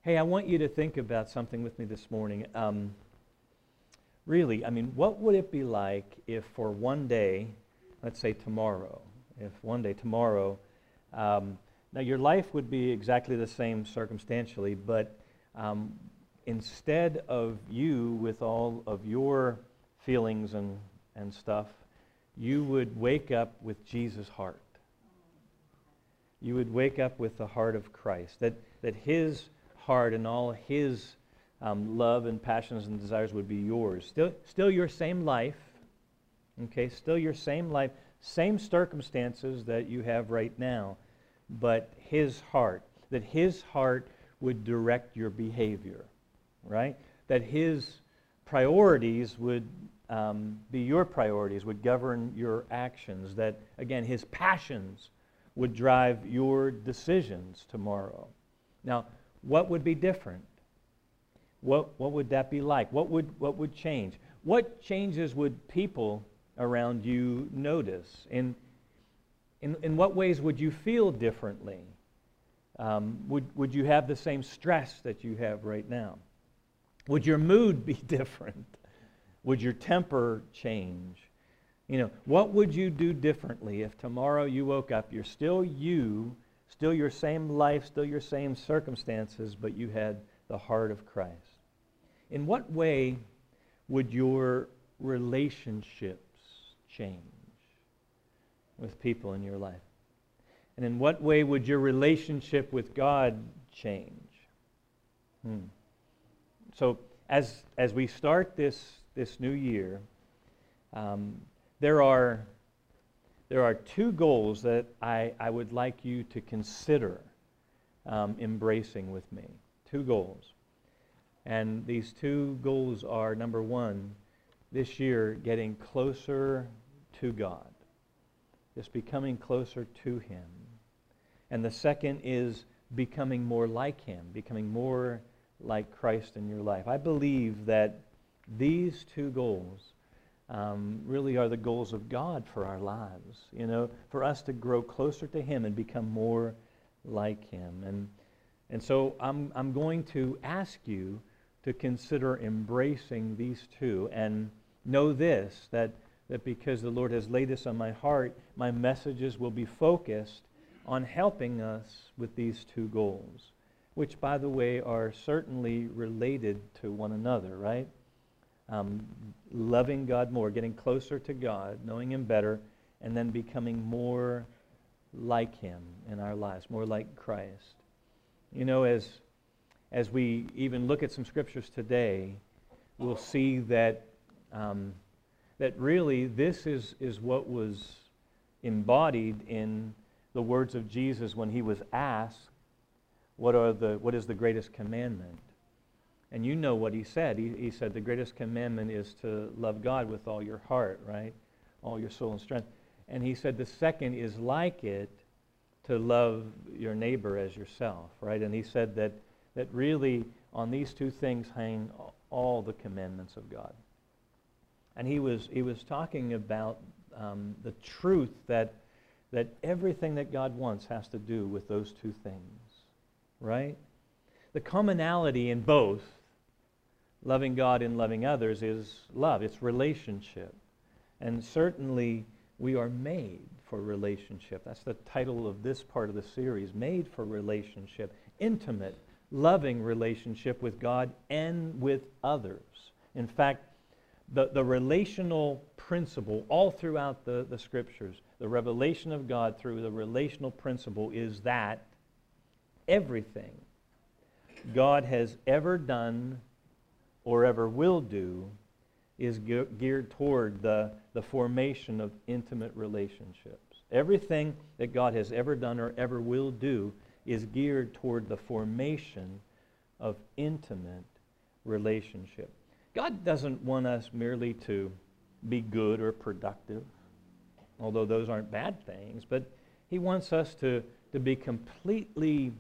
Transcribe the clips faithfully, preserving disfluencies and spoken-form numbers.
Hey, I want you to think about something with me this morning. Um, really, I mean, what would it be like if for one day, let's say tomorrow, if one day tomorrow, um, now your life would be exactly the same circumstantially, but um, instead of you with all of your feelings and, and stuff, you would wake up with Jesus' heart. You would wake up with the heart of Christ, that, that His heart and all His um, love and passions and desires would be yours. Still, still your same life, okay, still your same life, same circumstances that you have right now, but His heart, that His heart would direct your behavior, right? That His priorities would um, be your priorities, would govern your actions, that, again, His passions would drive your decisions tomorrow. Now, what would be different? What, what would that be like? What would, what would change? What changes would people around you notice? In, in, in what ways would you feel differently? Um, would, would you have the same stress that you have right now? Would your mood be different? Would your temper change? You know, what would you do differently if tomorrow you woke up, you're still you, still your same life, still your same circumstances, but you had the heart of Christ? In what way would your relationships change with people in your life? And in what way would your relationship with God change? Hmm. So as as we start this this new year, um, there are there are two goals that I, I would like you to consider um, embracing with me. Two goals. And these two goals are, number one, this year getting closer to God. Just becoming closer to Him. And the second is becoming more like Him, becoming more like Christ in your life. I believe that these two goals um, really are the goals of God for our lives, you know, for us to grow closer to Him and become more like Him. And and so I'm I'm going to ask you to consider embracing these two, and know this, that, that because the Lord has laid this on my heart, my messages will be focused on helping us with these two goals, which, by the way, are certainly related to one another, right? Um, loving God more, getting closer to God, knowing Him better, and then becoming more like Him in our lives, more like Christ. You know, as as we even look at some scriptures today, we'll see that um, that really this is is what was embodied in the words of Jesus when He was asked, "What are the what is the greatest commandment?" And you know what He said. He, he said the greatest commandment is to love God with all your heart, right? All your soul and strength. And He said the second is like it, to love your neighbor as yourself, right? And He said that that really on these two things hang all the commandments of God. And He was He was talking about um, the truth that that everything that God wants has to do with those two things, right? The commonality in both, loving God and loving others, is love. It's relationship. And certainly we are made for relationship. That's the title of this part of the series, Made for Relationship. Intimate, loving relationship with God and with others. In fact, the, the relational principle all throughout the, the Scriptures, the revelation of God through the relational principle is that everything God has ever done or ever will do is ge- geared toward the, the formation of intimate relationships. Everything that God has ever done or ever will do is geared toward the formation of intimate relationship. God doesn't want us merely to be good or productive, although those aren't bad things, but He wants us to, to be completely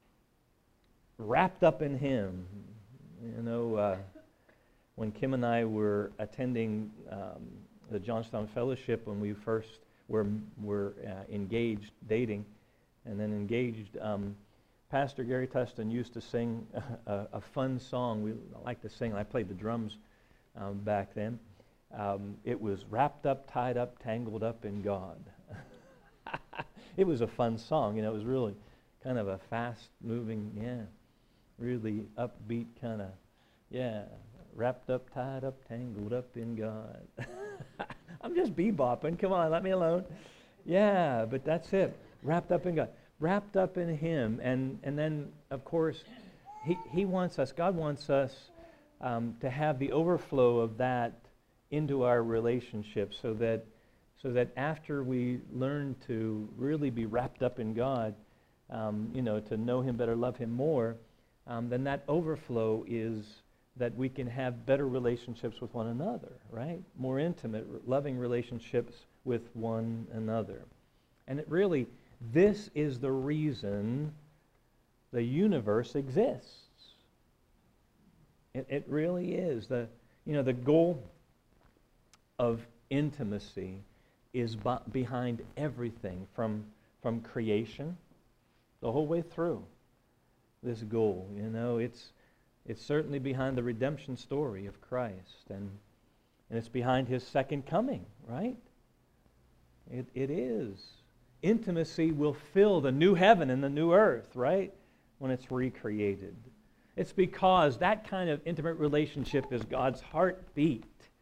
wrapped up in Him. You know, uh, when Kim and I were attending um, the Johnstown Fellowship, when we first were, were uh, engaged, dating, and then engaged, um, Pastor Gary Tustin used to sing a, a, a fun song. We like to sing. I played the drums um, back then. Um, it was wrapped up, tied up, tangled up in God. It was a fun song. You know, it was really kind of a fast-moving, yeah, really upbeat kind of, yeah, wrapped up, tied up, tangled up in God. I'm just bebopping. Come on, let me alone. Yeah, but that's it. Wrapped up in God. Wrapped up in Him. And, and then, of course, He, he wants us, God wants us um, to have the overflow of that into our relationships so that so that after we learn to really be wrapped up in God, um, you know, to know Him better, love Him more, um, then that overflow is that we can have better relationships with one another, right? More intimate, loving relationships with one another. And it really, this is the reason the universe exists. It, it really is. The, you know, the goal of intimacy is b- behind everything from, from creation the whole way through this goal. You know, it's it's certainly behind the redemption story of Christ, and and it's behind His second coming, right? It it is. Intimacy will fill the new heaven and the new earth, right? When it's recreated. It's because that kind of intimate relationship is God's heartbeat.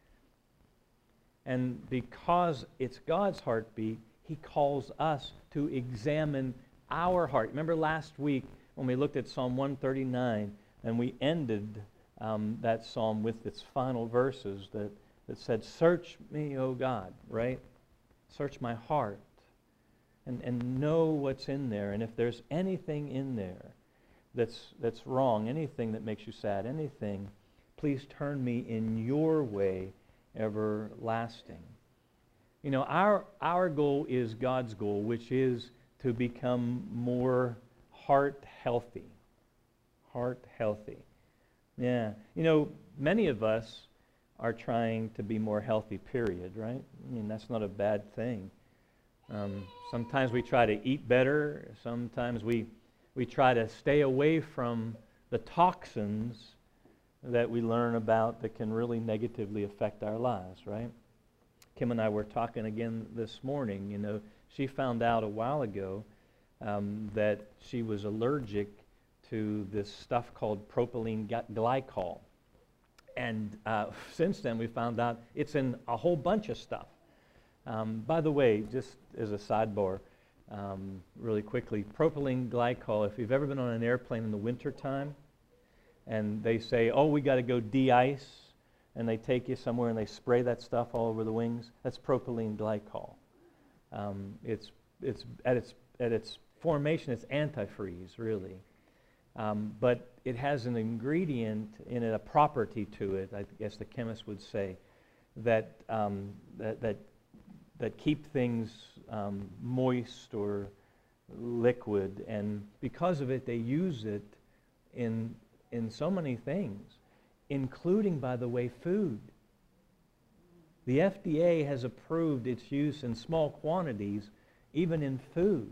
And because it's God's heartbeat, He calls us to examine our heart. Remember last week when we looked at Psalm one thirty-nine, and we ended um, that psalm with its final verses that, that said, "Search me, O God," right? Search my heart and, and know what's in there. And if there's anything in there that's, that's wrong, anything that makes you sad, anything, please turn me in your way everlasting. You know, our our goal is God's goal, which is to become more heart healthy. Heart healthy. Yeah. You know, many of us are trying to be more healthy, period, right? I mean, that's not a bad thing. Um, sometimes we try to eat better. Sometimes we we try to stay away from the toxins that we learn about that can really negatively affect our lives, right? Kim and I were talking again this morning. You know, she found out a while ago um, that she was allergic to this stuff called propylene glycol. And uh, since then, we found out it's in a whole bunch of stuff. Um, by the way, just as a sidebar, um, really quickly, propylene glycol, if you've ever been on an airplane in the wintertime, and they say, oh, we got to go de-ice, and they take you somewhere and they spray that stuff all over the wings. That's propylene glycol. Um, it's it's at its at its formation, it's antifreeze, really, um, but it has an ingredient in it, a property to it, I guess the chemist would say, that um, that that that keep things um, moist or liquid, and because of it, they use it in in so many things, including, by the way, food. The F D A has approved its use in small quantities, even in food.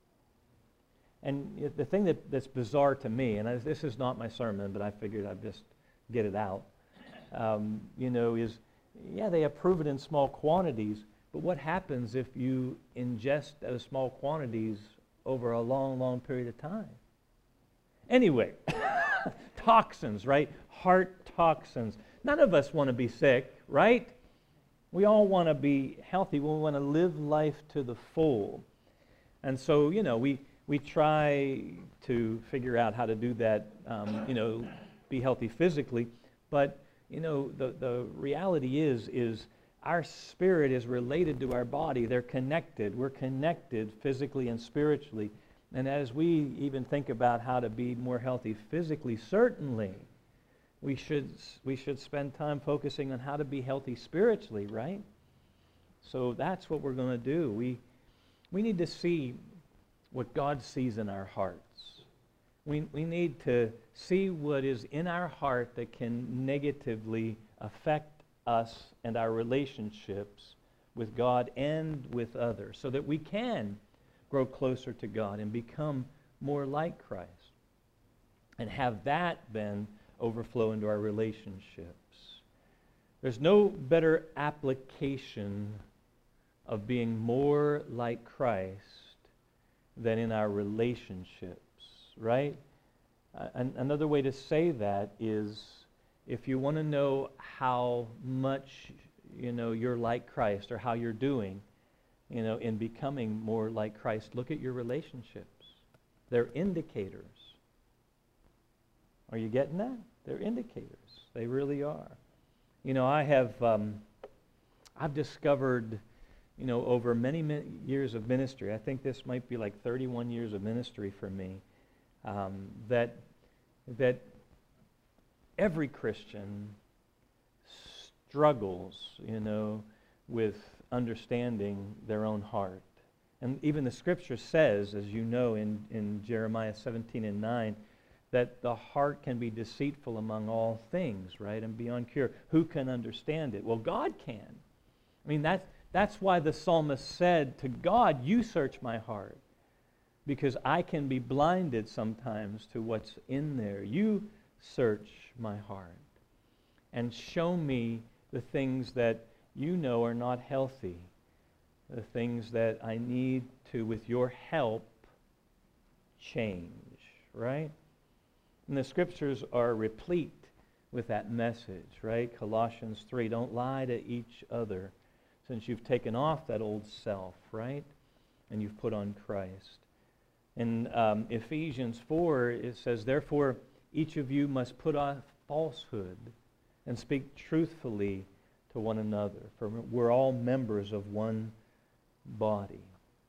And the thing that, that's bizarre to me, and I, this is not my sermon, but I figured I'd just get it out, um, you know, is, yeah, they approve it in small quantities, but what happens if you ingest those small quantities over a long, long period of time? Anyway, toxins, right? Heart toxins. None of us want to be sick, right? We all want to be healthy. We want to live life to the full. And so, you know, we, we try to figure out how to do that, um, you know, be healthy physically. But, you know, the, the reality is, is our spirit is related to our body. They're connected. We're connected physically and spiritually. And as we even think about how to be more healthy physically, certainly we should we should spend time focusing on how to be healthy spiritually, right? So that's what we're going to do. We we need to see what God sees in our hearts. We we need to see what is in our heart that can negatively affect us and our relationships with God and with others, so that we can grow closer to God and become more like Christ. and have that then overflow into our relationships. There's no better application of being more like Christ than in our relationships, right? Uh, an, another way to say that is, if you want to know how much, you know, you're like Christ or how you're doing, you know, in becoming more like Christ, look at your relationships. They're indicators. Are you getting that? They're indicators. They really are. You know, I have, um, I've discovered, you know, over many, many years of ministry, I think this might be like thirty-one years of ministry for me, um, that, that every Christian struggles, you know, with understanding their own heart. And even the Scripture says, as you know, in, in Jeremiah seventeen and nine, that the heart can be deceitful among all things, right, and beyond cure. Who can understand it? Well, God can. I mean, that's, that's why the psalmist said to God, you search my heart, because I can be blinded sometimes to what's in there. You search my heart and show me the things that you know are not healthy, the things that I need to, with your help, change, right? And the Scriptures are replete with that message, right? Colossians three, don't lie to each other, since you've taken off that old self, right? And you've put on Christ. In um, Ephesians four, it says, therefore, each of you must put off falsehood and speak truthfully to one another, for we're all members of one body.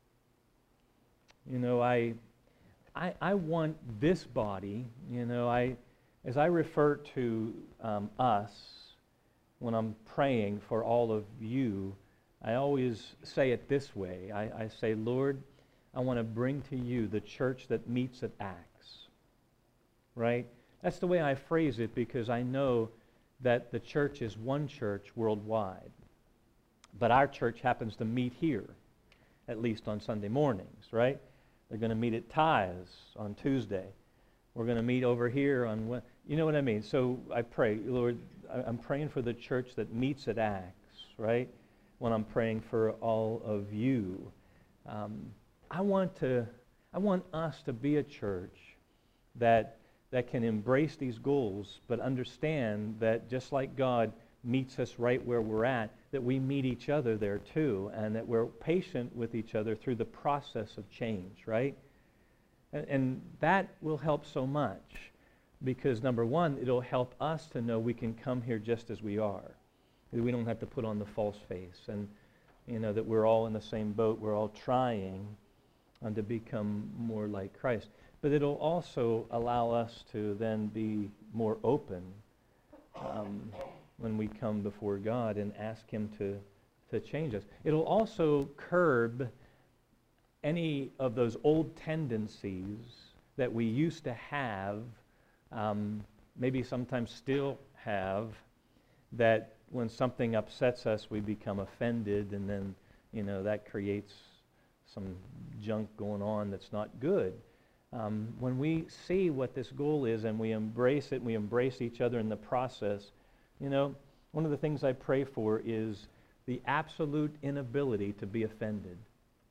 You know, I, I, I want this body, you know, I, as I refer to um, us when I'm praying for all of you, I always say it this way. I, I say, Lord, I want to bring to you the church that meets at Acts, right? That's the way I phrase it, because I know that the church is one church worldwide. But our church happens to meet here, at least on Sunday mornings, right? They're going to meet at Tithes on Tuesday. We're going to meet over here on, Wed- you know what I mean? So I pray, Lord, I'm praying for the church that meets at Acts, right? When I'm praying for all of you. Um, I want to, I want us to be a church that that can embrace these goals, but understand that just like God meets us right where we're at, that we meet each other there too, and that we're patient with each other through the process of change, right? And, and that will help so much, because number one, it'll help us to know we can come here just as we are. We don't have to put on the false face, and you know that we're all in the same boat. We're all trying um, to become more like Christ. But it'll also allow us to then be more open um, when we come before God and ask Him to, to change us. It'll also curb any of those old tendencies that we used to have, um, maybe sometimes still have, that when something upsets us, we become offended, and then, you know, that creates some junk going on that's not good. Um, when we see what this goal is and we embrace it, and we embrace each other in the process, you know, one of the things I pray for is the absolute inability to be offended.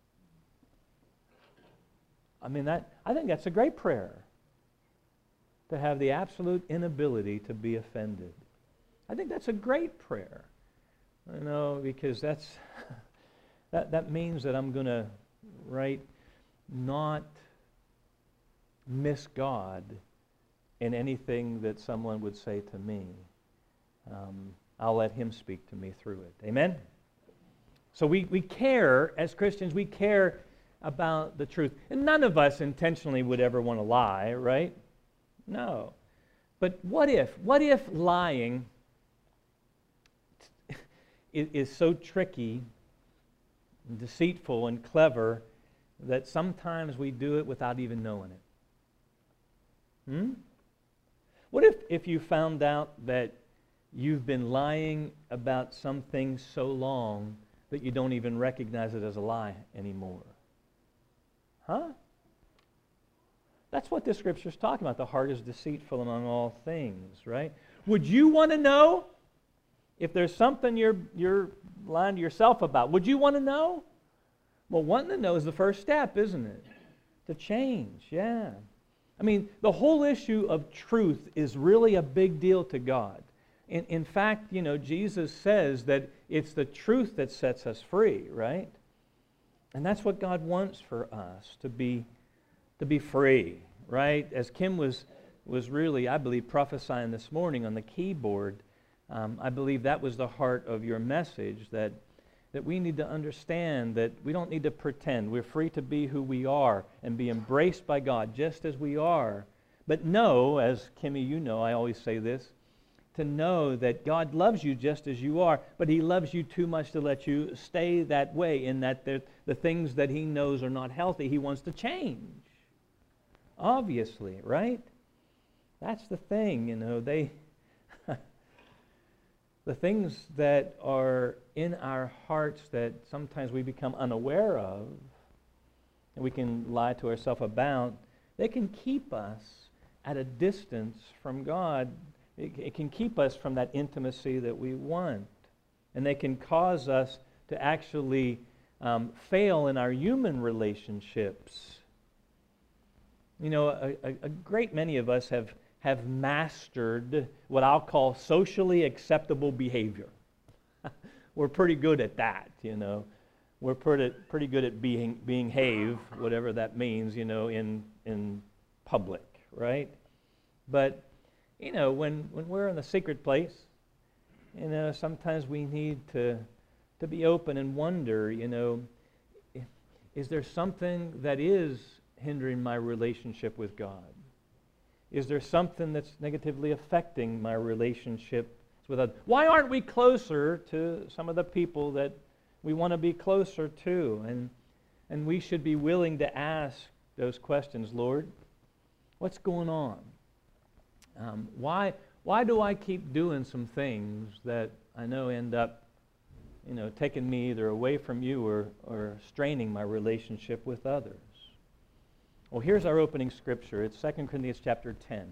I mean, that I think that's a great prayer, to have the absolute inability to be offended. I think that's a great prayer, you know, because that's that that means that I'm going to, right, not miss God in anything that someone would say to me. Um, I'll let Him speak to me through it. Amen? So we, we care, as Christians, we care about the truth. And none of us intentionally would ever want to lie, right? No. But what if, what if lying is, is so tricky and deceitful and clever that sometimes we do it without even knowing it? Hmm? What if, if you found out that you've been lying about something so long that you don't even recognize it as a lie anymore? Huh? That's what this scripture is talking about. The heart is deceitful among all things, right? Would you want to know if there's something you're, you're lying to yourself about? Would you want to know? Well, wanting to know is the first step, isn't it? To change, yeah. I mean, the whole issue of truth is really a big deal to God. In, in fact, you know, Jesus says that it's the truth that sets us free, right? And that's what God wants for us, to be, to be free, right? As Kim was, was really, I believe, prophesying this morning on the keyboard, um, I believe that was the heart of your message, that that we need to understand that we don't need to pretend. We're free to be who we are and be embraced by God just as we are. But know, as Kimmy, you know, I always say this, to know that God loves you just as you are, but He loves you too much to let you stay that way, in that the, the things that He knows are not healthy, He wants to change. Obviously, right? That's the thing, you know, they... The things that are in our hearts that sometimes we become unaware of, and we can lie to ourselves about, they can keep us at a distance from God. It, it can keep us from that intimacy that we want. And they can cause us to actually um, fail in our human relationships. You know, a, a, a great many of us have have mastered what I'll call socially acceptable behavior. We're pretty good at that, you know. We're pretty pretty good at being being behave, whatever that means, you know, in in public, right? But you know, when when we're in a secret place, you know, sometimes we need to to be open and wonder, you know, is there something that is hindering my relationship with God? Is there something that's negatively affecting my relationships with others? Why aren't we closer to some of the people that we want to be closer to? And, and we should be willing to ask those questions. Lord, what's going on? Um, why, why do I keep doing some things that I know end up, you know, taking me either away from you or, or straining my relationship with others? Well, here's our opening scripture. It's Second Corinthians chapter ten.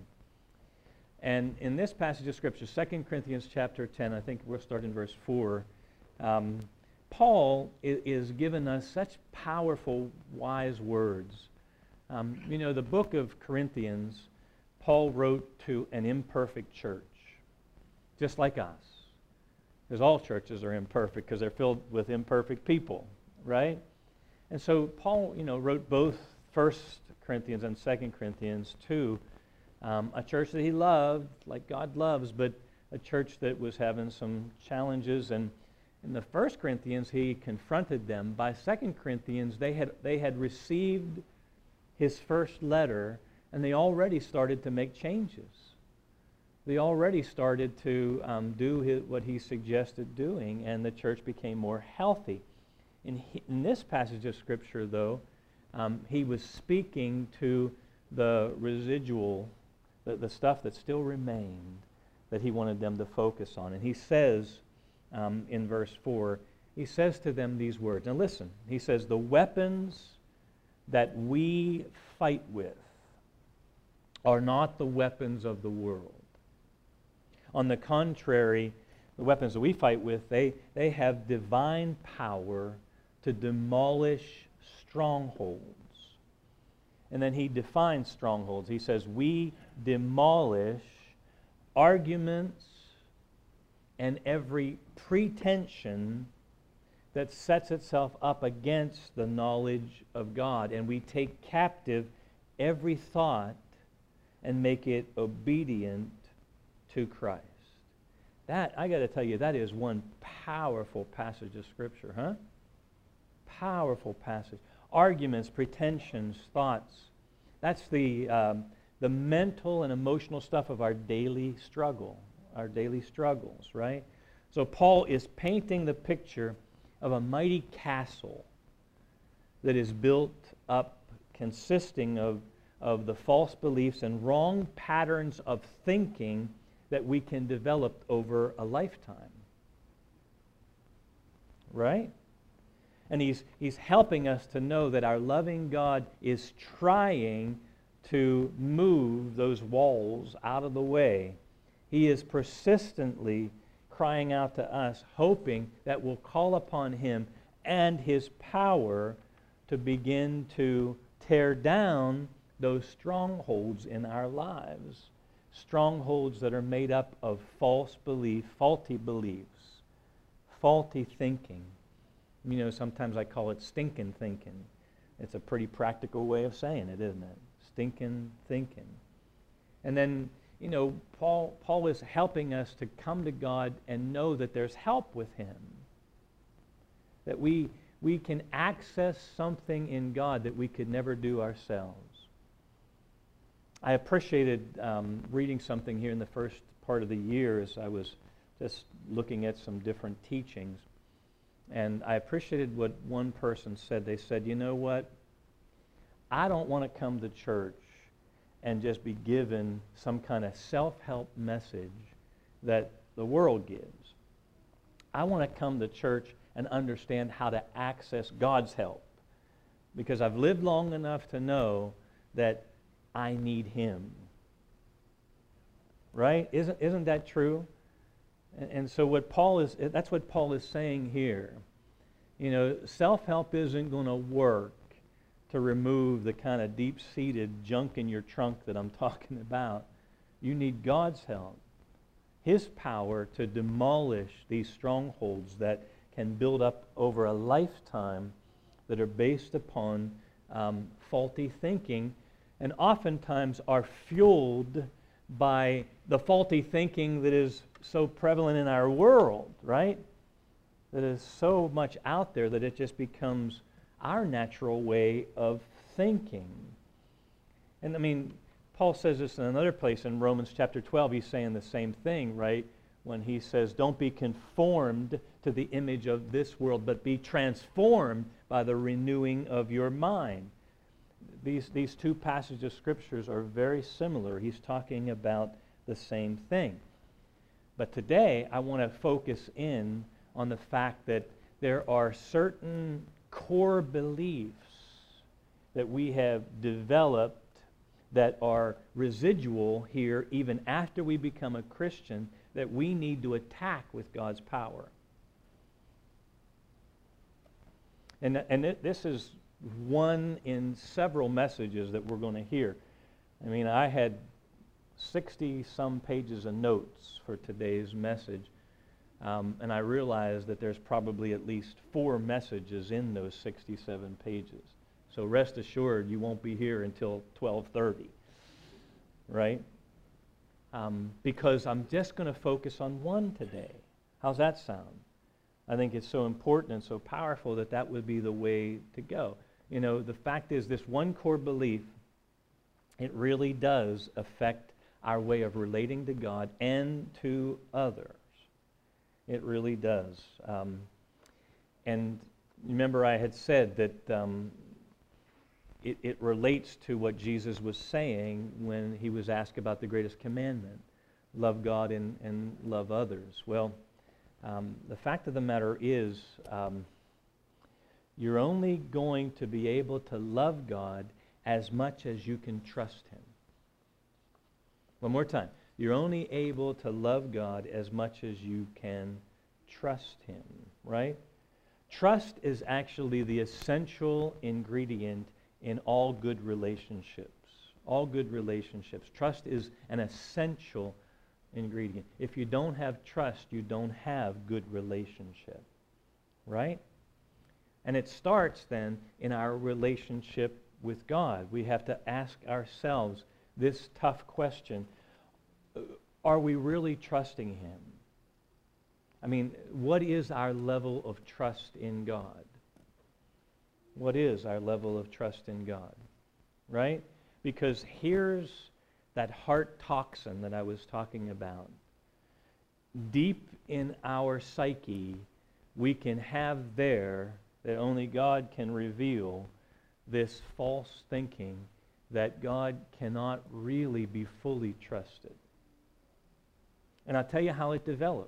And in this passage of scripture, Second Corinthians chapter ten, I think we'll start in verse four, um, Paul is, is giving us such powerful, wise words. Um, you know, the book of Corinthians, Paul wrote to an imperfect church, just like us. Because all churches are imperfect because they're filled with imperfect people, right? And so Paul, you know, wrote both First Corinthians and Second Corinthians to um, a church that he loved, like God loves, but a church that was having some challenges. And in the First Corinthians, he confronted them. By Second Corinthians, they had they had received his first letter, and they already started to make changes. They already started to um, do his, what he suggested doing, and the church became more healthy. In, he, in this passage of Scripture, though, Um, he was speaking to the residual, the, the stuff that still remained, that he wanted them to focus on. And he says um, in verse four, he says to them these words. Now listen, he says, the weapons that we fight with are not the weapons of the world. On the contrary, the weapons that we fight with, they, they have divine power to demolish strongholds. And then he defines strongholds. He says, we demolish arguments and every pretension that sets itself up against the knowledge of God. And we take captive every thought and make it obedient to Christ. That, I got to tell you, that is one powerful passage of Scripture, huh? Powerful passage. Arguments, pretensions, thoughts. That's the, um, the mental and emotional stuff of our daily struggle, our daily struggles, right? So Paul is painting the picture of a mighty castle that is built up consisting of, of the false beliefs and wrong patterns of thinking that we can develop over a lifetime. Right? And he's, he's helping us to know that our loving God is trying to move those walls out of the way. He is persistently crying out to us, hoping that we'll call upon Him and His power to begin to tear down those strongholds in our lives. Strongholds that are made up of false belief, faulty beliefs, faulty thinking. You know, sometimes I call it stinking thinking. It's a pretty practical way of saying it, isn't it? Stinking thinking. And then, you know, Paul, Paul is helping us to come to God and know that there's help with Him. That we, we can access something in God that we could never do ourselves. I appreciated um, reading something here in the first part of the year as I was just looking at some different teachings. And I appreciated what one person said. They said, you know what? I don't want to come to church and just be given some kind of self-help message that the world gives. I want to come to church and understand how to access God's help, because I've lived long enough to know that I need Him. Right? Isn't, isn't that true? And, and so what Paul is, that's what Paul is saying here. You know, self-help isn't going to work to remove the kind of deep-seated junk in your trunk that I'm talking about. You need God's help. His power to demolish these strongholds that can build up over a lifetime that are based upon um, faulty thinking, and oftentimes are fueled by the faulty thinking that is so prevalent in our world, right? That is so much out there that it just becomes our natural way of thinking. And I mean, Paul says this in another place in Romans chapter twelve. He's saying the same thing, right? When he says, don't be conformed to the image of this world, but be transformed by the renewing of your mind. These, these two passages of Scriptures are very similar. He's talking about the same thing. But today, I want to focus in on the fact that there are certain core beliefs that we have developed that are residual here even after we become a Christian that we need to attack with God's power. And, and it, this is one in several messages that we're going to hear. I mean, I had sixty-some pages of notes for today's message, um, and I realized that there's probably at least four messages in those sixty-seven pages. So rest assured, you won't be here until twelve thirty, right? Um, because I'm just going to focus on one today. How's that sound? I think it's so important and so powerful that that would be the way to go. You know, the fact is, this one core belief, it really does affect our way of relating to God and to others. It really does. Um, and remember, I had said that um, it, it relates to what Jesus was saying when he was asked about the greatest commandment, love God and, and love others. Well, um, the fact of the matter is, um, you're only going to be able to love God as much as you can trust Him. One more time. You're only able to love God as much as you can trust Him, right? Trust is actually the essential ingredient in all good relationships. All good relationships. Trust is an essential ingredient. If you don't have trust, you don't have good relationship, right? And it starts then in our relationship with God. We have to ask ourselves this tough question: are we really trusting Him? I mean, what is our level of trust in God? What is our level of trust in God? Right? Because here's that heart toxin that I was talking about. Deep in our psyche, we can have there, that only God can reveal, this false thinking that God cannot really be fully trusted. And I'll tell you how it develops.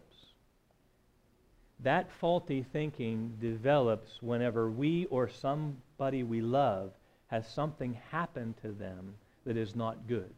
That faulty thinking develops whenever we or somebody we love has something happen to them that is not good.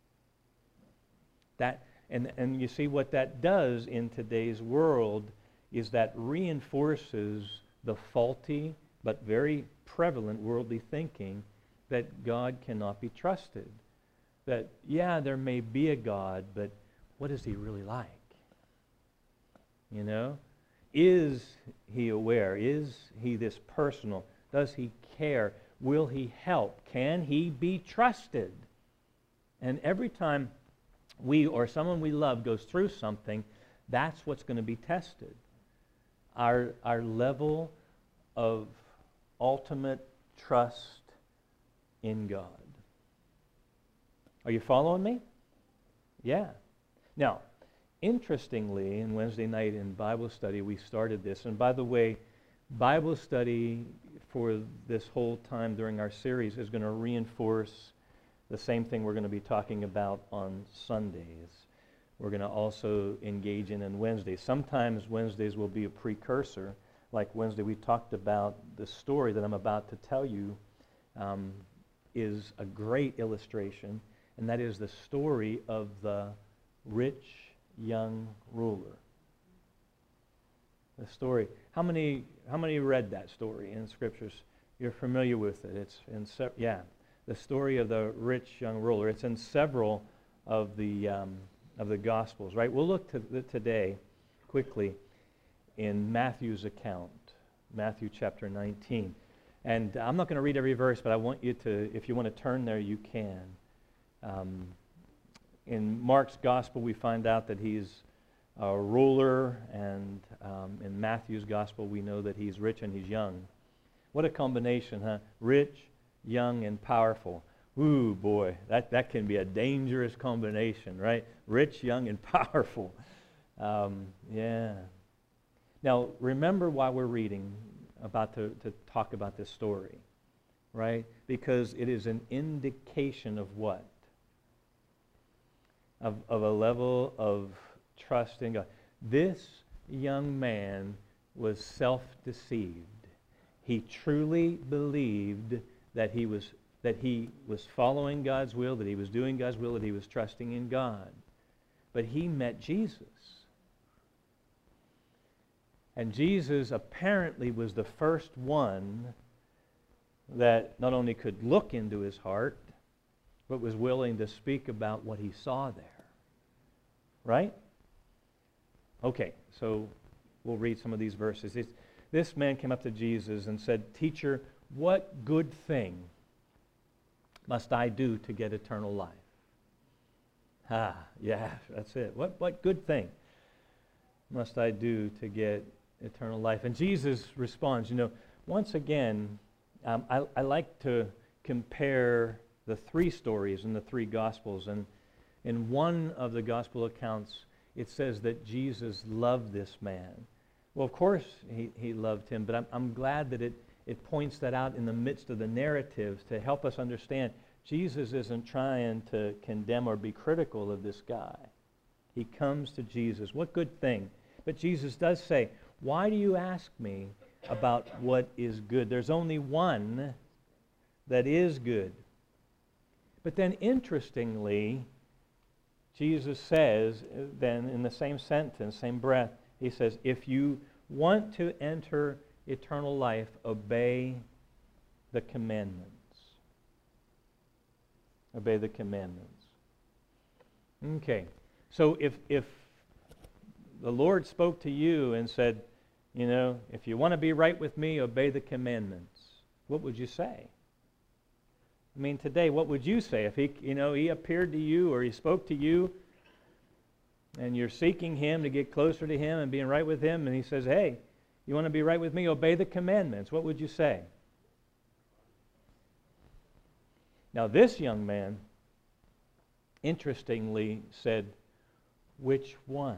That, and, and you see what that does in today's world is that reinforces the faulty but very prevalent worldly thinking that God cannot be trusted. That, yeah, there may be a God, but what is he really like? You know? Is he aware? Is he this personal? Does he care? Will he help? Can he be trusted? And every time we or someone we love goes through something, that's what's going to be tested. Our, our level of ultimate trust in God. Are you following me? Yeah. Now, interestingly, in Wednesday night in Bible study, we started this. And by the way, Bible study for this whole time during our series is going to reinforce the same thing we're going to be talking about on Sundays. We're going to also engage in on Wednesdays. Sometimes Wednesdays will be a precursor. Like Wednesday, we talked about the story that I'm about to tell you um, is a great illustration, and that is the story of the rich young ruler. The story. How many? How many read that story in Scriptures? You're familiar with it. It's in se- yeah, the story of the rich young ruler. It's in several of the um, of the Gospels. Right. We'll look to the, today quickly in Matthew's account, Matthew chapter nineteen. And I'm not going to read every verse, but I want you to, if you want to turn there, you can. Um, in Mark's Gospel, we find out that he's a ruler, and um, in Matthew's Gospel, we know that he's rich and he's young. What a combination, huh? Rich, young, and powerful. Ooh, boy, that, that can be a dangerous combination, right? Rich, young, and powerful. Um, yeah. Now, remember why we're reading, about to, to talk about this story, right? Because it is an indication of what? Of, of a level of trust in God. This young man was self-deceived. He truly believed that he was that he was following God's will, that he was doing God's will, that he was trusting in God. But he met Jesus. And Jesus apparently was the first one that not only could look into his heart, but was willing to speak about what he saw there. Right? Okay, so we'll read some of these verses. It's, this man came up to Jesus and said, "Teacher, what good thing must I do to get eternal life?" Ah, yeah, that's it. What, what good thing must I do to get eternal life? And Jesus responds, you know, once again, um, I, I like to compare the three stories in the three Gospels. And in one of the Gospel accounts, it says that Jesus loved this man. Well, of course he, he loved him, but I'm, I'm glad that it, it points that out in the midst of the narratives to help us understand Jesus isn't trying to condemn or be critical of this guy. He comes to Jesus. What good thing? But Jesus does say, "Why do you ask me about what is good? There's only one that is good." But then interestingly, Jesus says, then in the same sentence, same breath, he says, if you want to enter eternal life, obey the commandments. Obey the commandments. Okay, so if if the Lord spoke to you and said, you know, if you want to be right with me, obey the commandments, what would you say? I mean, today, what would you say if he, you know, he appeared to you or he spoke to you and you're seeking him to get closer to him and being right with him, and he says, hey, you want to be right with me, obey the commandments. What would you say? Now, this young man, interestingly, said, which ones?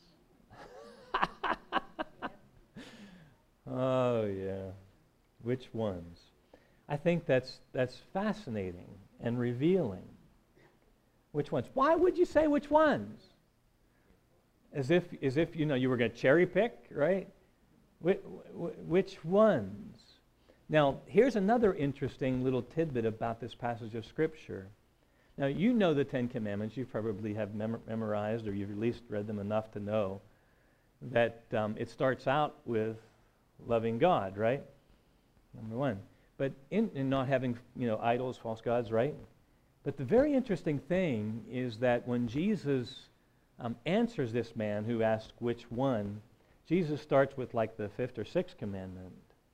Oh, yeah. Which ones? I think that's that's fascinating and revealing. Which ones? Why would you say which ones? As if, as if you know, you were going to cherry pick, right? Which, which ones? Now, here's another interesting little tidbit about this passage of Scripture. Now, you know the Ten Commandments. You probably have mem- memorized, or you've at least read them enough to know that um, it starts out with loving God, right? Number one. But in, in not having, you know, idols, false gods, right? But the very interesting thing is that when Jesus um, answers this man who asked which one, Jesus starts with like the fifth or sixth commandment.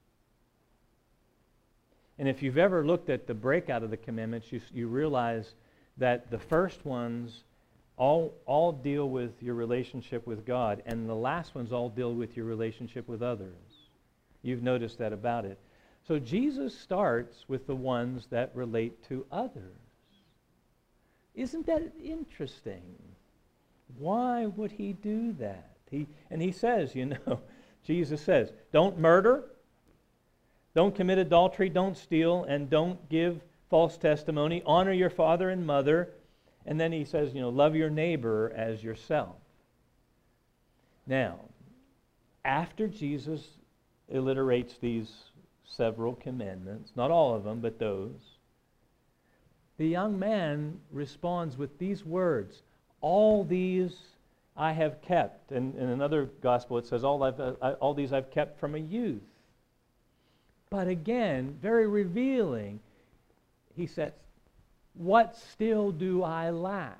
And if you've ever looked at the breakout of the commandments, you, you realize that the first ones all, all deal with your relationship with God, and the last ones all deal with your relationship with others. You've noticed that about it. So Jesus starts with the ones that relate to others. Isn't that interesting? Why would he do that? He, and he says, you know, Jesus says, don't murder, don't commit adultery, don't steal, and don't give false testimony. Honor your father and mother. And then he says, you know, love your neighbor as yourself. Now, after Jesus alliterates these several commandments, not all of them, but those, the young man responds with these words, all these I have kept. And in another gospel it says, all, I've, uh, all these I've kept from a youth. But again, very revealing, he says, what still do I lack?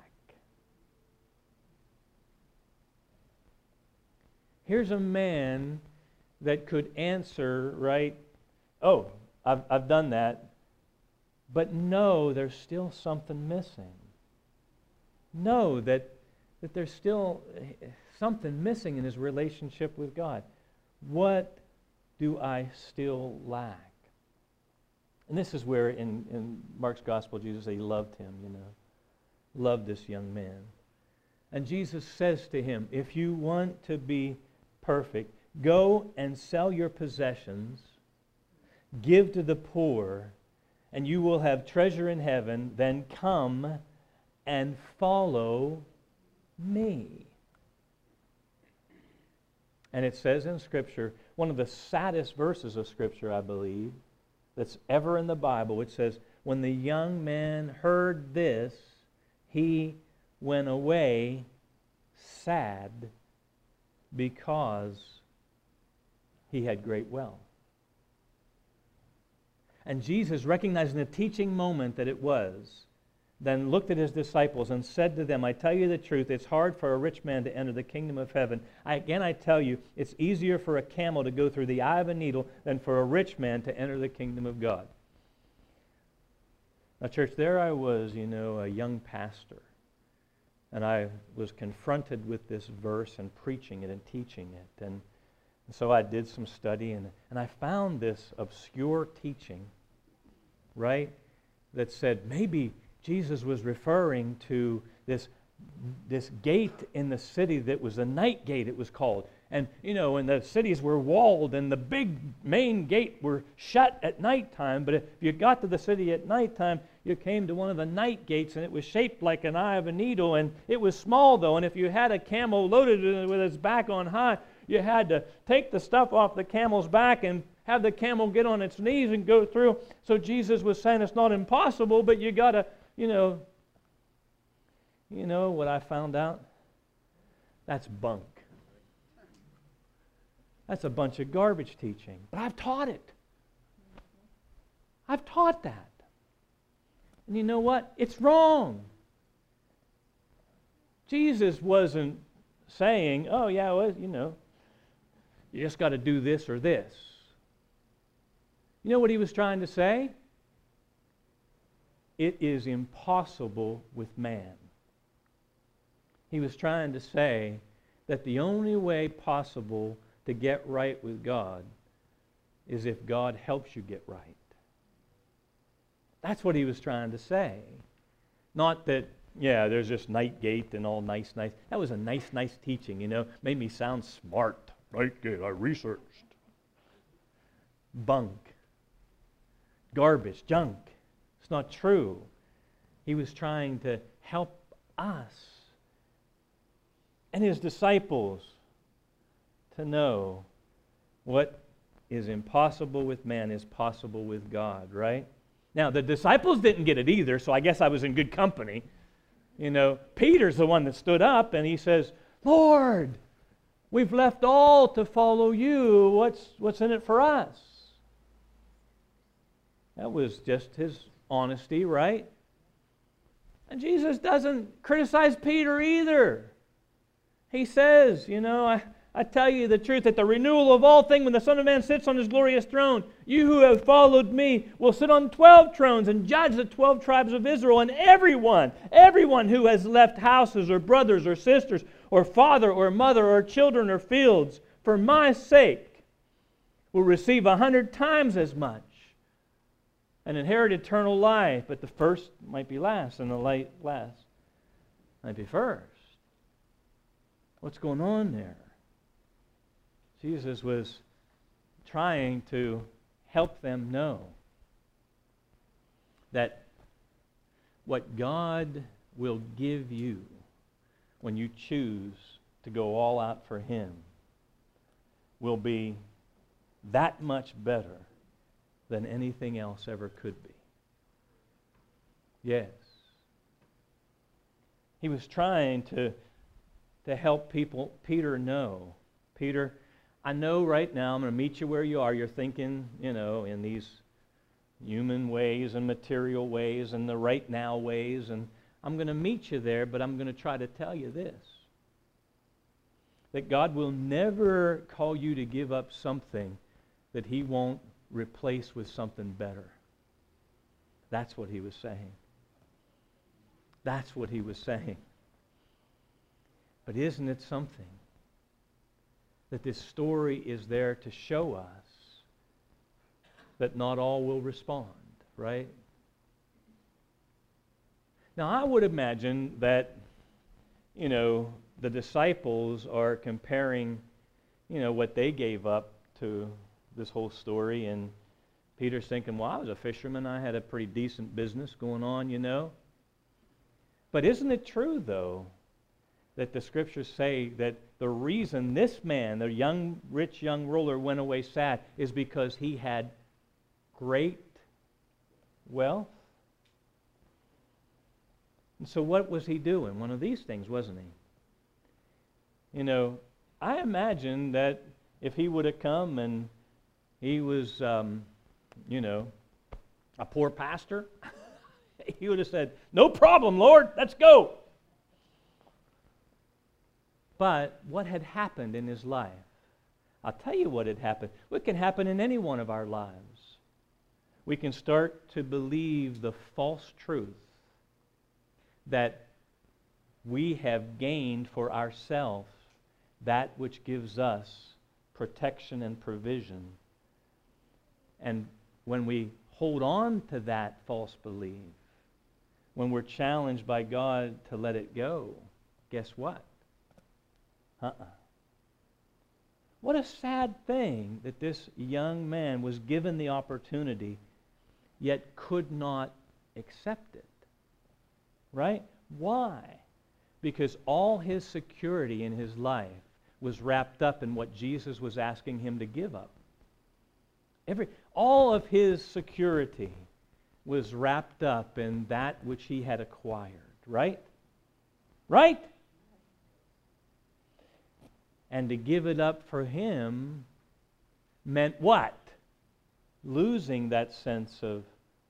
Here's a man that could answer, right, oh, I've, I've done that, but no, there's still something missing. Know that, that there's still something missing in his relationship with God. What do I still lack? And this is where in, in Mark's gospel, Jesus said he loved him, you know. Loved this young man. And Jesus says to him, if you want to be perfect, go and sell your possessions, give to the poor, and you will have treasure in heaven. Then come and follow me. And it says in Scripture, one of the saddest verses of Scripture, I believe, that's ever in the Bible, which says, when the young man heard this, he went away sad because he had great wealth. And Jesus, recognizing the teaching moment that it was, then looked at his disciples and said to them, I tell you the truth, it's hard for a rich man to enter the kingdom of heaven. I, again, I tell you, it's easier for a camel to go through the eye of a needle than for a rich man to enter the kingdom of God. Now, church, there I was, you know, a young pastor, and I was confronted with this verse and preaching it and teaching it. And, and so I did some study, and, and I found this obscure teaching, right, that said maybe Jesus was referring to this, this gate in the city that was a night gate, it was called. And, you know, and the cities were walled and the big main gate were shut at nighttime. But if you got to the city at nighttime, you came to one of the night gates, and it was shaped like an eye of a needle. And it was small, though. And if you had a camel loaded with its back on high, you had to take the stuff off the camel's back and have the camel get on its knees and go through. So Jesus was saying it's not impossible, but you got to, you know, you know what I found out? That's bunk. That's a bunch of garbage teaching. But I've taught it. I've taught that. And you know what? It's wrong. Jesus wasn't saying, oh, yeah, well, you know, you just got to do this or this. You know what he was trying to say? It is impossible with man. He was trying to say that the only way possible to get right with God is if God helps you get right. That's what he was trying to say. Not that, yeah, there's this night gate and all nice, nice. That was a nice, nice teaching, you know. Made me sound smart. Night gate, I researched. Bunk. Garbage, junk. It's not true. He was trying to help us and his disciples to know what is impossible with man is possible with God, right? Now, the disciples didn't get it either, so I guess I was in good company. You know, Peter's the one that stood up and he says, Lord, we've left all to follow you. What's, what's in it for us? That was just his honesty, right? And Jesus doesn't criticize Peter either. He says, you know, I, I tell you the truth, that the renewal of all things, when the Son of Man sits on His glorious throne, you who have followed me will sit on twelve thrones and judge the twelve tribes of Israel. And everyone, everyone who has left houses or brothers or sisters or father or mother or children or fields for my sake will receive a hundred times as much and inherit eternal life. But the first might be last and the last might be first. What's going on there? Jesus was trying to help them know that what God will give you when you choose to go all out for Him will be that much better than anything else ever could be. Yes. He was trying to, to help people, Peter know. Peter, I know right now I'm going to meet you where you are. You're thinking, you know, in these human ways and material ways and the right now ways, and I'm going to meet you there, but I'm going to try to tell you this, that God will never call you to give up something that He won't replace with something better. That's what He was saying. That's what He was saying. But isn't it something that this story is there to show us that not all will respond, right? Now, I would imagine that, you know, the disciples are comparing, you know, what they gave up to this whole story, and Peter's thinking, well, I was a fisherman. I had a pretty decent business going on, you know. But isn't it true, though, that the Scriptures say that the reason this man, the young, rich young ruler, went away sad is because he had great wealth? And so what was he doing? One of these things, wasn't he? You know, I imagine that if he would have come and he was, um, you know, a poor pastor, he would have said, no problem, Lord, let's go. But what had happened in his life? I'll tell you what had happened. What can happen in any one of our lives? We can start to believe the false truth that we have gained for ourselves that which gives us protection and provision. And when we hold on to that false belief, when we're challenged by God to let it go, guess what? Uh-uh. What a sad thing that this young man was given the opportunity, yet could not accept it. Right? Why? Because all his security in his life was wrapped up in what Jesus was asking him to give up. Every, all of his security was wrapped up in that which he had acquired. Right? Right? And to give it up for him meant what? Losing that sense of...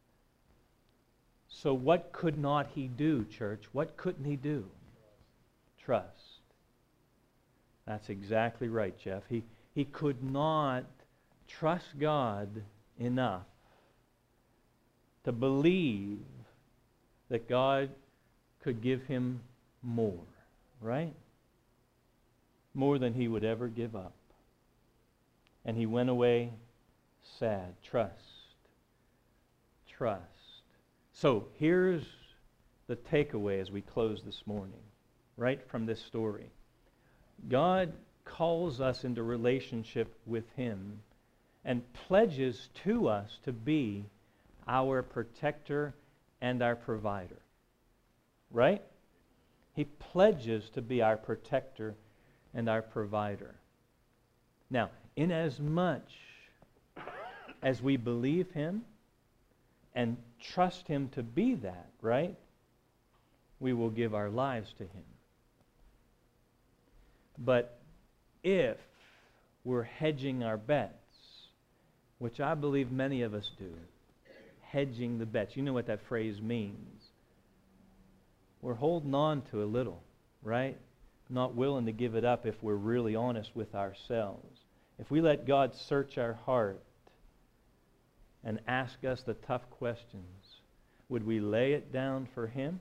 So what could not he do, church? What couldn't he do? Trust. That's exactly right, Jeff. He, he could not trust God enough to believe that God could give him more, right? More than he would ever give up. And he went away sad. Trust. Trust. So here's the takeaway as we close this morning, right from this story. God calls us into relationship with Him and pledges to us to be our protector and our provider. Right? He pledges to be our protector and our provider. Now, inasmuch as we believe Him, and trust Him to be that, right? We will give our lives to Him. But if we're hedging our bets, which I believe many of us do, hedging the bets, you know what that phrase means. We're holding on to a little, right? Not willing to give it up if we're really honest with ourselves. If we let God search our heart and ask us the tough questions, would we lay it down for Him?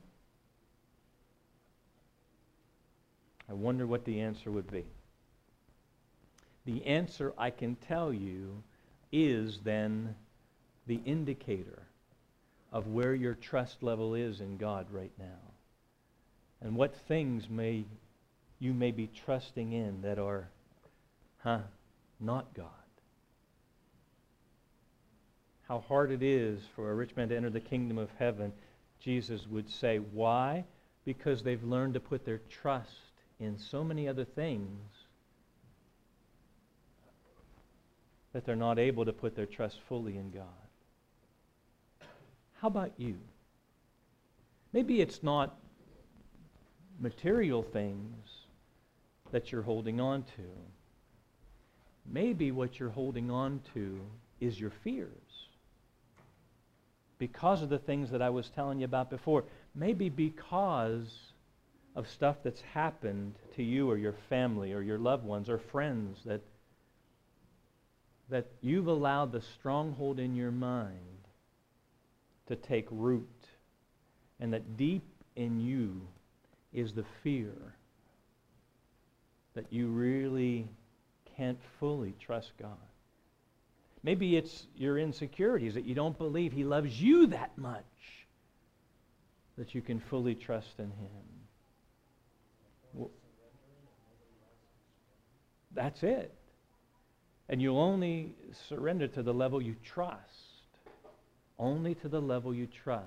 I wonder what the answer would be. The answer, I can tell you, is then the indicator of where your trust level is in God right now. And what things may you may be trusting in that are, huh, not God. How hard it is for a rich man to enter the kingdom of heaven, Jesus would say. Why? Because they've learned to put their trust in so many other things that they're not able to put their trust fully in God. How about you? Maybe it's not material things that you're holding on to. Maybe what you're holding on to is your fears. Because of the things that I was telling you about before. Maybe because of stuff that's happened to you or your family or your loved ones or friends that that you've allowed the stronghold in your mind to take root, and that deep in you is the fear that you really can't fully trust God. Maybe it's your insecurities that you don't believe He loves you that much that you can fully trust in Him. Well, that's it. And you'll only surrender to the level you trust. Only to the level you trust.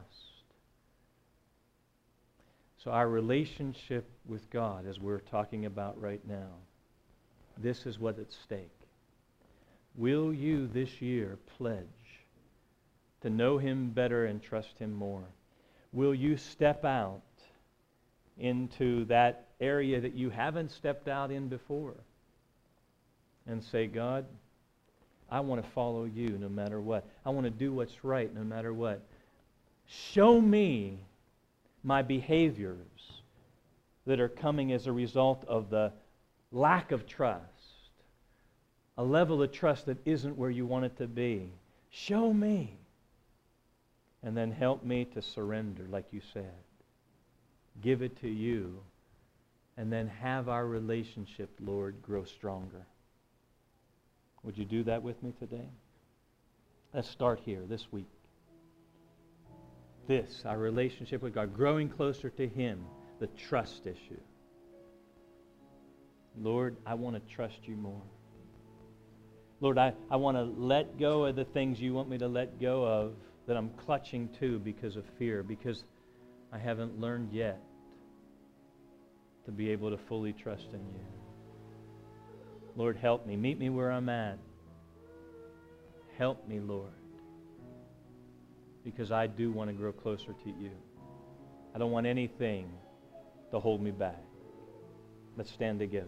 So our relationship with God, as we're talking about right now, this is what's at stake. Will you this year pledge to know Him better and trust Him more? Will you step out into that area that you haven't stepped out in before and say, God, I want to follow You no matter what. I want to do what's right no matter what. Show me my behaviors that are coming as a result of the lack of trust, a level of trust that isn't where You want it to be. Show me. And then help me to surrender, like You said. Give it to You. And then have our relationship, Lord, grow stronger. Would you do that with me today? Let's start here this week. This, our relationship with God, growing closer to Him, the trust issue. Lord, I want to trust You more. Lord, I, I want to let go of the things You want me to let go of that I'm clutching to because of fear, because I haven't learned yet to be able to fully trust in You. Lord, help me. Meet me where I'm at. Help me, Lord, because I do want to grow closer to You. I don't want anything to hold me back. Let's stand together.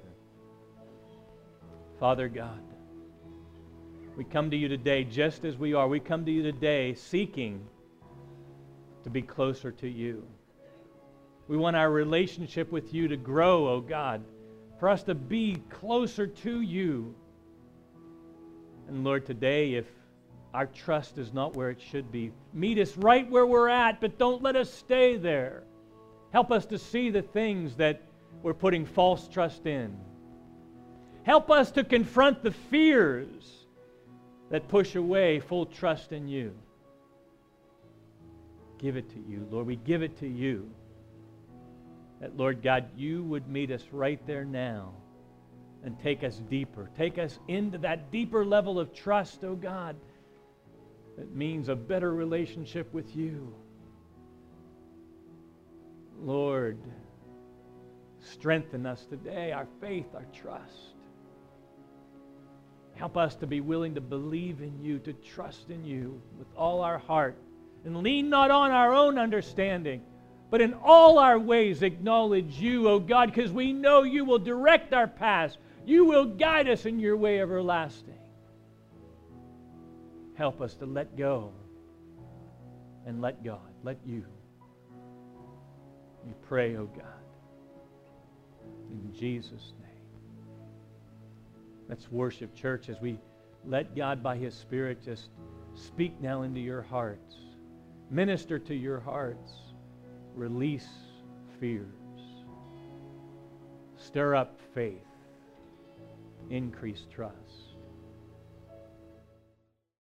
Father God, we come to You today just as we are. We come to You today seeking to be closer to You. We want our relationship with You to grow, oh God, for us to be closer to You. And Lord, today, if our trust is not where it should be, meet us right where we're at, but don't let us stay there. Help us to see the things that we're putting false trust in. Help us to confront the fears that push away full trust in You. Give it to You, Lord. We give it to You. That, Lord God, You would meet us right there now and take us deeper. Take us into that deeper level of trust, oh God. That means a better relationship with You. Lord, strengthen us today, our faith, our trust. Help us to be willing to believe in You, to trust in You with all our heart And lean not on our own understanding, but in all our ways acknowledge You, O God, because we know You will direct our paths. You will guide us in Your way everlasting. Help us to let go and let God, let You. We pray, O God, in Jesus' name. Let's worship, church, as we let God by His Spirit just speak now into your hearts. Minister to your hearts. Release fears. Stir up faith. Increase trust.